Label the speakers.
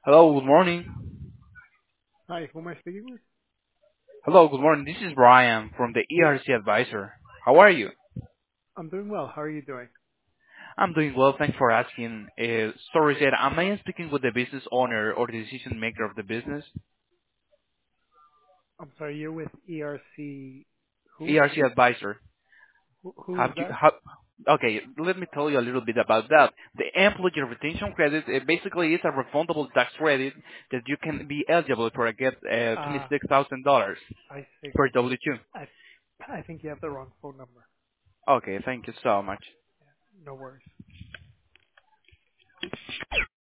Speaker 1: Hello, good morning.
Speaker 2: Hi, who am I speaking with?
Speaker 1: Hello, good morning. This is Brian from the ERC Advisor. How are you?
Speaker 2: I'm doing well. How are you doing?
Speaker 1: I'm doing well. Thanks for asking. Sorry, said, am I speaking with the business owner or the decision maker of the business?
Speaker 2: I'm sorry, you're with ERC. Who?
Speaker 1: ERC Advisor.
Speaker 2: Who is
Speaker 1: Have you,
Speaker 2: that?
Speaker 1: have, okay, let me tell you a little bit about that. The employee retention credit basically is a refundable tax credit that you can be eligible for get
Speaker 2: Ah,
Speaker 1: $26,000
Speaker 2: I see.
Speaker 1: per W-2.
Speaker 2: I I think you have the wrong phone number.
Speaker 1: Okay, thank you so much.
Speaker 2: No worries.